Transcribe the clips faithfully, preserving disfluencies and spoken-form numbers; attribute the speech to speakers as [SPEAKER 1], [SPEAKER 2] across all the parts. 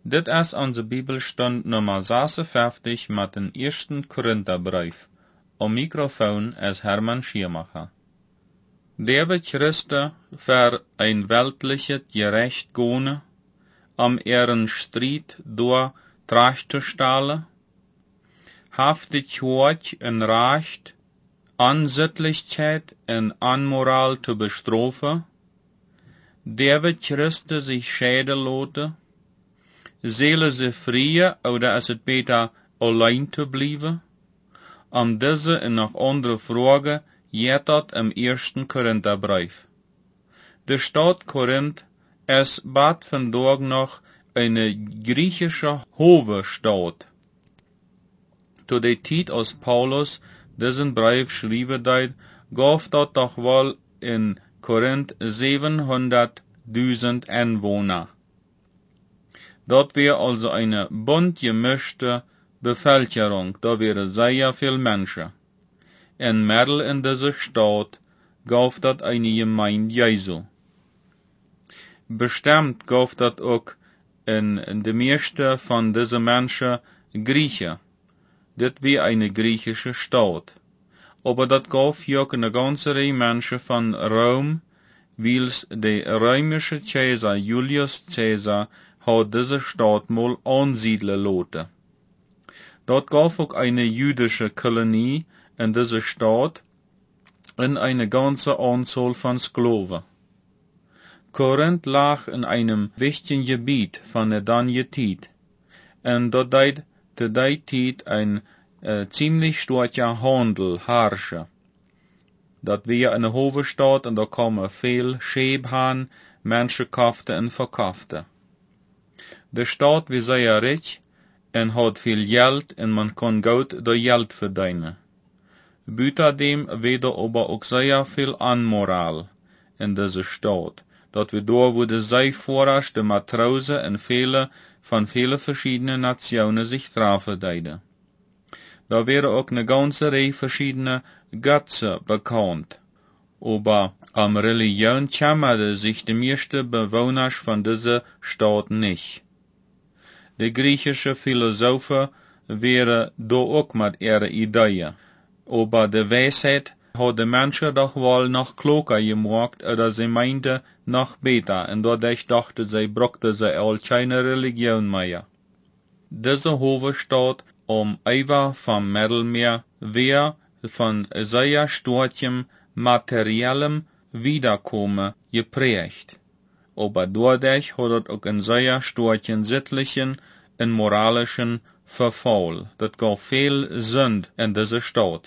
[SPEAKER 1] Dit is onze Bibelstund nummer zesenvijftig met den eersten Korintherbrief. Om microfoon is Hermann Schiermacher. David Christe für ein weltliches Gerecht gone, om ihren Streit door tracht te stellen, haft dit hoort en Recht, Ansittlichkeit en Anmoral te bestrofen, David Christe sich scheiden lote, Zelen ze vrije, oder is het beter alleen te blijven? Om deze en nog andere vragen gaat dat im eersten Korintherbrief. De stad Korinth is bad vandaag nog een griechische Hovedstad. Zu der tijd als Paulus diesen Brief schrijven deed, gaf dat toch wel in Korinth zevenhonderdduizend Einwohner. Dat wäre also eine bunt gemischte Bevölkerung, da wäre sehr viel Menschen. In Mittel in dieser Stadt gaf dat eine Gemeinde Jesu. Bestimmt gaf dat ook in, in de meeste van diese Menschen Griechen. Dit wäre eine griechische Stadt. Aber dat gaf ja auch eine ganze Reihe Menschen von Rom, wils der römische Kaiser Julius Caesar hat diese Stadt mal ansiedeln lassen. Dort gab auch eine jüdische Kolonie in dieser Stadt und eine ganze Anzahl von Sklaven. Korinth lag in einem wichtigen Gebiet von der Danjetid, und dort deed zu der Zeit ein äh, ziemlich starker Handel herrschte. Dat war eine Hovedstad und da kamen viel Scheephan, Menschen kauften und verkauften. De Staat war sehr reich en had viel Geld en man kon goed door Geld verdienen. Buitendem war aber auch sehr viel Anmoral in dieser Stadt, dat wir da wurde sehr vorrasch de Matrosen en viele von vielen verschiedenen Nationen sich trafen deiden. Da wäre auch eine ganze Reihe verschiedener Götzen bekannt, aber am Religion kümmerte sich die meisten Bewohner von dieser Stadt nicht. De griechische Philosophen wären da auch mit ihren Ideen, aber de Weisheit hat de Menschen doch wohl noch kloker gemacht, oder sie meinte noch besser, und dadurch dachte sie, brauchte sie all keine Religion mehr. Diese Hovedstad am Ufer vom Mittelmeer wäre von sehr starkem materiellem Wiederkommen geprägt. Aber dadurch hat es auch einen sehr starken sittlichen und moralischen Verfall. Das gab viel Sünd in dieser Stadt.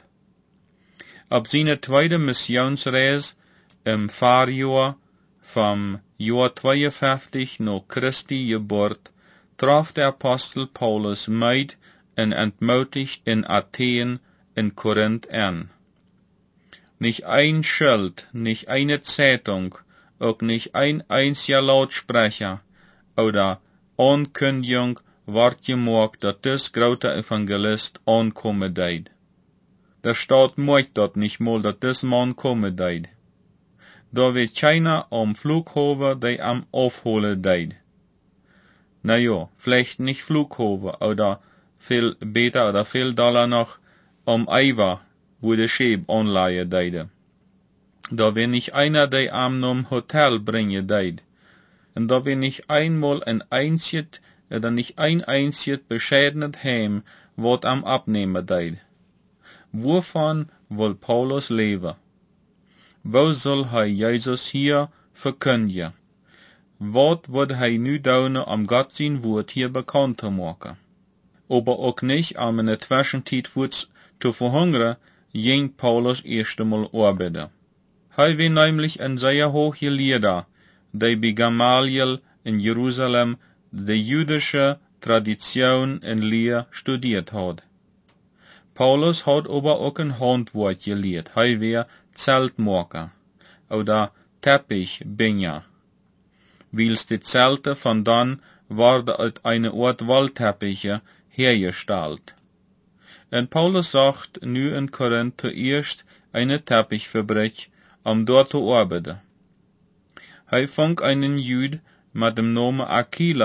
[SPEAKER 1] Ab seiner zweiten Missionsreise im Fahrjahr vom Jahr zweiundfünfzig nach Christi Geburt traf der Apostel Paulus Meid und entmutigt in Athen in Korinth an. Nicht ein Schild, nicht eine Zeitung, auch nicht ein einziger Lautsprecher oder Ankündigung ward gemacht, dass das große Evangelist ankommen deed. Der Staat möchte dort nicht mal, dass das Mann kommen deed. Da wird keiner am Flughafen, der am aufholen deed. Na ja, vielleicht nicht Flughafen, oder viel besser oder viel Dollar noch am Eiver, wo der Schiff anleihen deide. Da wir nicht einer, der am nom Hotel bringen deid. Und da wir nicht einmal ein einziges, oder nicht ein einziges bescheidenes Heim, wat am abnehmen deid. Wovon will Paulus leben? Wo soll hij Jesus hier verkündigen? Wat wird hij nu doen om Gott sein Wort hier bekannt zu machen? Aber auch nicht, um in der Zwischenzeit zu verhungern, ging Paulus erst einmal arbeiten. Hij war nämlich ein sehr hoher Lehrer, der bei Gamaliel in Jerusalem die jüdische Tradition und Lehre studiert hat. Paulus hat aber auch ein Handwerk gelehrt. Er war Zeltmacher oder Teppichbinder. Wils die Zelte von dann waren als eine Art Waldteppiche hergestellt. Und Paulus sagt nu in Korinth zuerst eine Teppichfabrik, um dort zu arbeiten. Er fand einen Jüd mit dem Namen Aquila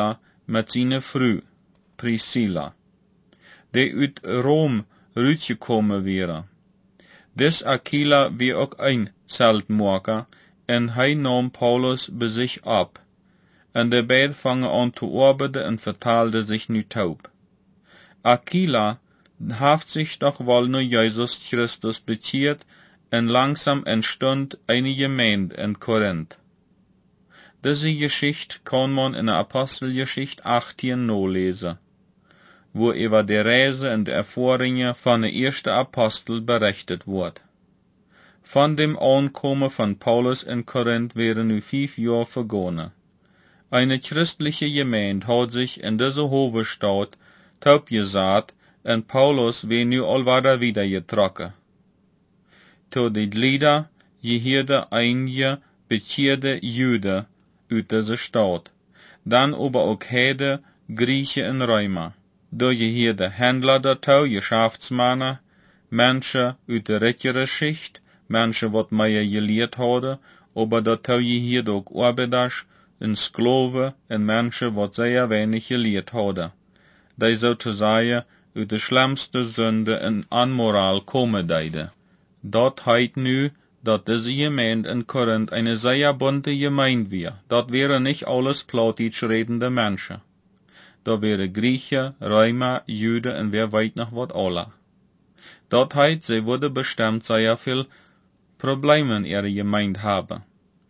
[SPEAKER 1] met zijn vrouw, Priscilla, die uit Rom uitgekomen waren. Des Aquila wie ook een zeltmaker, en hij nam Paulus bij zich op, en de beiden vangen aan te arbeiden en vertaalden zich nu taub. Aquila heeft zich toch wel naar Jezus Christus bekeerd, en langzaam entstond eine Gemeinde in Korinth. Diese Geschichte kann man in der Apostelgeschichte achttien nalezen, wo über die Reise und die Erfahrungen von der ersten Apostel berichtet wird. Von dem Ankommen von Paulus in Korinth wären nu fünf Jahre vergangen. Eine christliche Gemeinde hat sich in dieser Hovedstad taub gesagt, und Paulus wäre nu allweiter wieder getrokken. Tot die Lieder gehörte einige bekehrte Juden uit dieser Stadt, dann aber auch Heide, Griechen in Römer. Da gehörte Händler dazu, Geschäftsmänner, Menschen uit der rittere Schicht, Menschen, wat mehr gelehrt hadden, aber dazu gehörte auch Arbeiters, und Sklaven, und Menschen, wat sehr wenig gelehrt hadden. Die sozusagen uit de schlimmste Sünde en Unmoral kommen deiden. Dat heit nu, dat diese Gemeinde in Korinth eine sehr bunte Gemeinde wäre. Dat wäre nicht alles Plattdeutsch redende Menschen. Da wäre Griechen, Römer, Juden und wer weiß noch wat alle. Dat heit, sie würde bestimmt sehr viel Probleme in ihrer Gemeinde haben.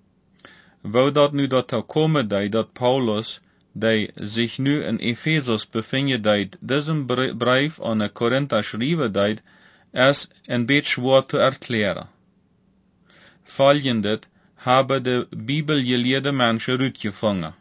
[SPEAKER 1] Wo dat nu dazu kommen dei, dat Paulus, die sich nu in Ephesus befindet deit, diesen Brief an die Korinther schrieben deit, ist ein bisschen schwer zu erklären. Folgendes haben die bibelgelehrte Menschen rausgefunden.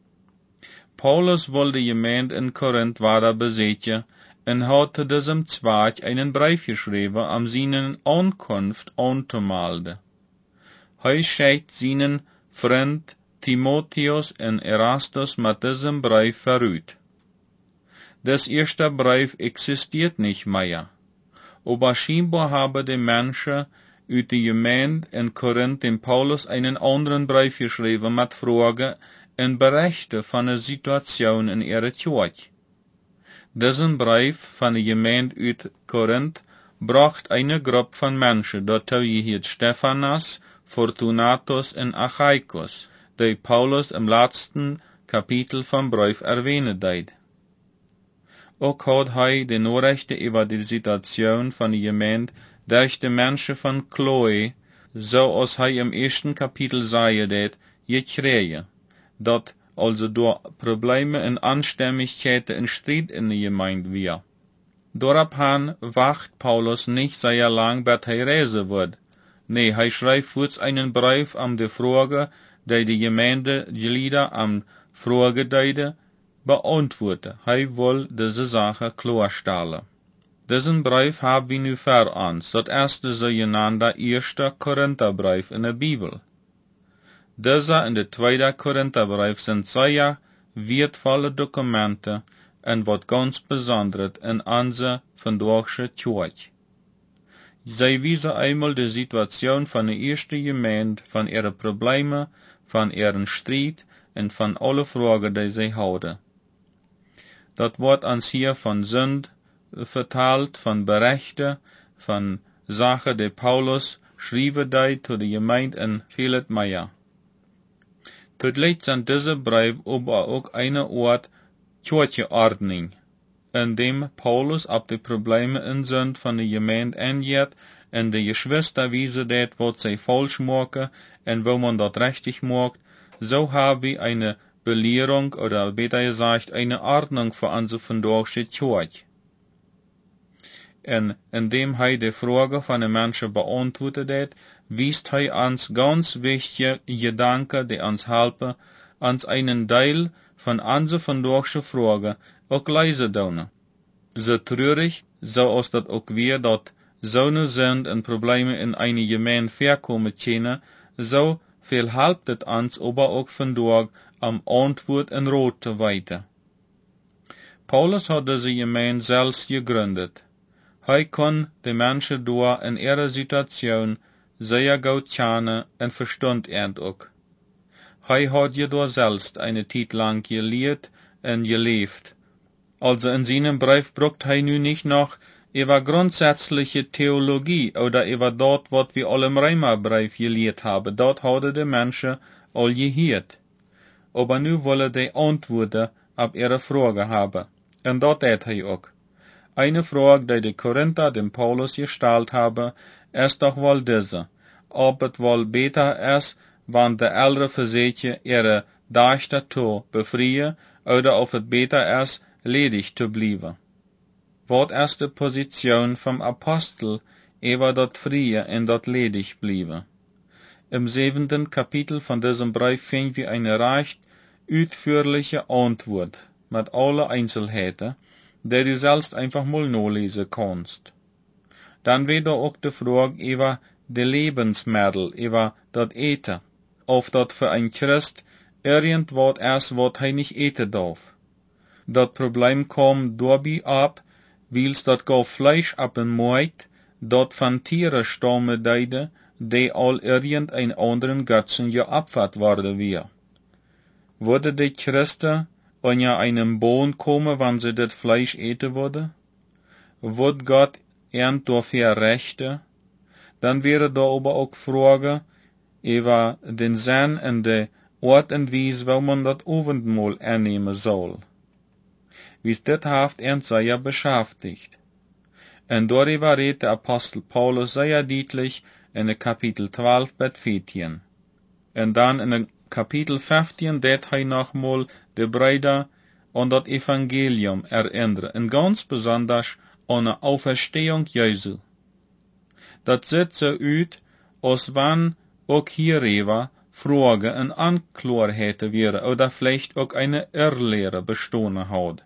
[SPEAKER 1] Paulus wollte die Gemeinde in Korinth weiter besetzen und hat zu diesem Zweck einen Brief geschrieben, um seinen Ankunft anzumelden. Er schickt seinen Freund Timotheus und Erastus mit diesem Brief verrückt. Das erste Brief existiert nicht mehr, aber scheinbar haben die Menschen uit die Gemeinde in Korinth dem Paulus einen anderen Brief geschrieben mit Fragen und Berichten von der Situation in ihrer Kirche. Diesen Brief von der Gemeinde uit Korinth bracht eine Gruppe von Menschen, dazu gehört Stephanas, Fortunatus und Achaicus, die Paulus im letzten Kapitel vom Brief erwähnen deed. Auch hat er die Nachrichten über die Situation von der Gemeinde durch die Menschen von Chloe, so als er im ersten Kapitel sei, det, gekriegen, dat also durch Probleme und Unstimmigkeiten und Streit in der Gemeinde wir. Daraufhin wacht Paulus nicht sehr lang, bis er reisen wird. Nee, er schreibt kurz einen Brief um die Frage, die die Gemeindeglieder am Frage deide, beantworten. Er will diese Sache klarstellen. Diesen Brief haben wir nu vor uns, das erste sogenannte erste Korintherbrief in der Bibel. Dieser und der zweite Korintherbrief sind sehr wertvolle Dokumente und was ganz Besonderes in unserer vandaagse Kirche. Sie wiesen einmal die Situation von der ersten Gemeinde, von ihren Problemen, von ihren Streit und von alle Fragen, die sie hatten. Das wird uns hier von Sünd verteilt, von Berichten, von Sachen, die Paulus schrieben die zu der Gemeinde und vieles mehr. Zugleich sind diese Briefe aber auch eine Art Kirchenordnung, in dem Paulus auf die Probleme und Sünd von der Gemeinde eingeht und die Geschwister wiesen das, was sie falsch machen und wo man das richtig macht. So haben wir eine Belehrung oder besser gesagt eine Ordnung für unsere vandaagse Kirche. Und indem er die Frage von den Menschen beantwortet hat, wies er uns ganz wichtige Gedanken, die uns helfen, uns einen Teil von unseren vandaagse Fragen auch leise tun. So traurig, so als das auch wir, dat so ne Sünd und Probleme in eine Gemeinde vorkommen können, so viel hilft es uns aber auch vandaag am Antwort und Rat zu weiter. Paulus hat diese Gemeinde selbst gegründet. Er kann die Menschen dort in ihrer Situation sehr gut kennen und verstand er auch. Er hat jedoch selbst eine Zeit lang gelehrt en geleefd. Also in seinem Brief brucht hij nu nicht noch über grundsätzliche Theologie oder über dort, wat wir all im Römerbrief gelehrt haben. Dort hadden de Menschen all gehört. Aber nu wollen die Antworten auf ihre Frage haben. Und dort hat hij auch. Eine Frage, die die Korinther dem Paulus gestellt haben, ist doch wohl diese. Ob es wohl besser ist, wenn de ältere Versätje ihre Dächter zu befreien, oder ob es besser ist, ledig zu bleiben. Wat ist die Position vom Apostel über dat Freie und dat ledig bleiben? Im siebenten Kapitel von diesem Brief finden wir eine recht ausführliche Antwort mit alle Einzelheiten, die du selbst einfach mal nachlesen kannst. Dann wieder auch die Frage über die Lebensmittel, über das Eten, ob das für ein Christ irgendwas ist, was er nicht eten darf. Das Problem kommt dabei ab, weil's dat gau Fleisch ab en Markt, dat van Tiere stammen deide, die al irgendein anderen Götzen geopfert worden wir. Würde die Christen an ja einem Bohn kommen, wann sie das Fleisch eten würde? Würde Gott ernt dafür rechte? Dann wäre da aber auch Frage über den Sinn und die Art und Weise, wo man das Abendmahl annehmen soll. Wie dit haft ernt sehr beschäftigt. Und darüber redet der Apostel Paulus sehr deutlich in Kapitel zwölf bet vierzehn. Und dann in Kapitel fünfzehn det hij nochmal de Brüder an das Evangelium erinnern, und ganz besonders an die Auferstehung Jesu. Das sieht so aus, als wenn auch hierüber Fragen und Anklarheiten wäre, oder vielleicht auch eine Irrlehre bestanden hat.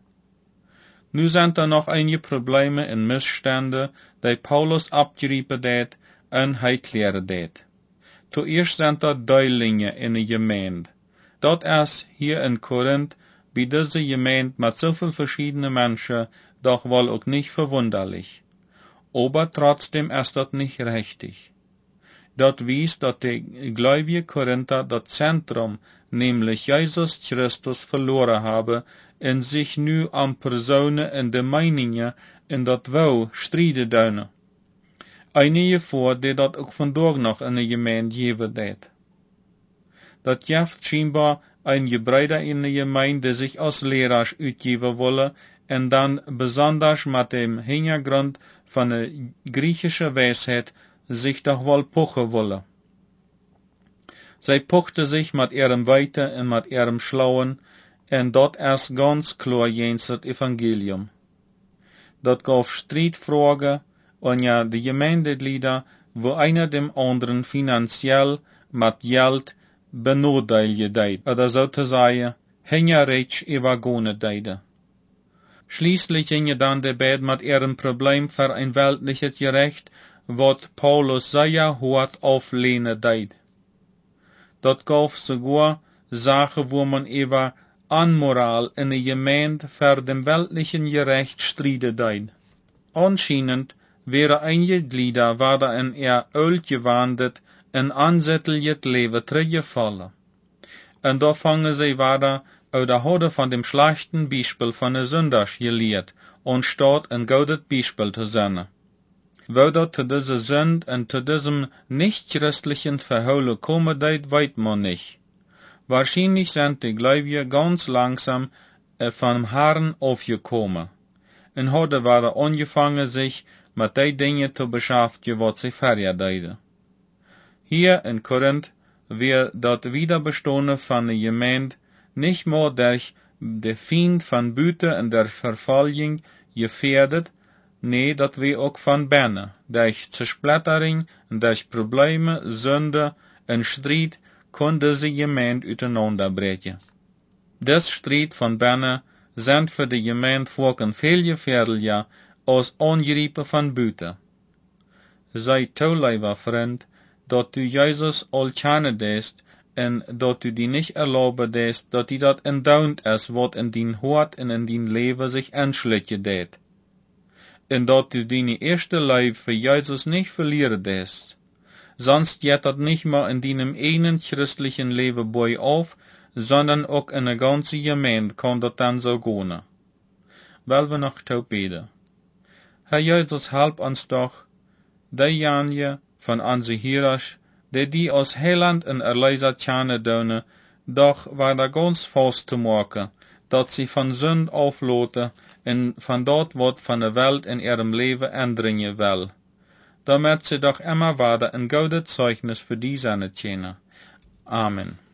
[SPEAKER 1] Nu sind da noch einige Probleme und Missstände, die Paulus abgeriepen hat und hij klären hat. Zuerst sind da Deilinge in der Gemeinde. Das ist hier in Korinth, bei dieser Gemeinde mit so vielen verschiedenen Menschen, doch wohl auch nicht verwunderlich. Aber trotzdem ist das nicht richtig. Dort wies, dass die gläubigen Korinther das Zentrum, nämlich Jesus Christus, verloren haben und sich nu an Personen und de Meinungen in dat Wou strijden duinen. Einige voor die dat ook vandaag nog in de gemeente geven deed. Dat jeft scheinbar einige Brüder in de gemeente die sich als Lehrers uitgeven wollen und dann besonders mit dem Hintergrund von der griechischen Weisheit sich doch wohl pochen wollen. Sie pochte sich mit ihrem Weite und mit ihrem Schlauen, und dort ist ganz klar jens das Evangelium. Dort gab Streitfragen und ja die Gemeindeglieder, wo einer dem anderen finanziell mit Geld benötigt deed, oder sozusagen hingerrecht übergone deide. Schließlich ging dann der Bed mit ihrem Problem für ein weltliches Gerecht, wat Paulus sehr hart auflehnen deed. Dort gab sogar Sachen, wo man über Anmoral in der Gemeinde für dem weltlichen Gerecht striden deed. Anscheinend wäre einige Glieder waren in ihr Öl gewandert en ansättliches Leben teruggefallen. Und da fangen sie weiter oder hadden van dem schlechten Beispiel von der Sünders gelehrt und statt ein gutes Beispiel zu sein. Wo dat zu dieser Sünd und zu diesem nicht-christlichen Verheulen kommen deed, weiß man nicht. Wahrscheinlich sind die Gläubigen ganz langsam äh, vom Herrn aufgekommen und hadden waren angefangen, sich mit den Dingen zu beschäftigen, was sie vorher deden. Hier in Korinth wird das Wiederbestehen von der Gemeinde nicht mehr durch den Feind von Büte und der Verfolgung gefährdet, nee, das wir auch von Berne, durch Zersplittering, durch Probleme, Sünde und Streit, kann diese Gemeinde auseinanderbrechen. Das Streit von Berne sind für die Gemeinde Volken viel gefährlicher als Angriffen von Büte. Sei toll, Freund, dat du Jesus al kennen deest, en dat du die nicht erlauben deest, dat die dat endaunt is, wat in dien Hort en in dien Leven sich entschlitje deed. En dat du die eerste Leib für Jesus nicht verlieren deest. Sonst geht dat nicht mehr in deinem einen christlichen Leben bei auf, sondern ook in de ganze gemeente kan dat dan zo gaan. Wel we nog te beden. Herr Jesus, help ons doch, die janje van onze Hierasch, die die als Heiland en Erleiser tjane doen, doch waar daar ganz vast te maken, dat sie van Sünd afloten en van dat wat van de Welt in ihrem Leben ändringen will, damit sie doch immer wieder ein gutes Zeugnis für die seine tjene. Amen.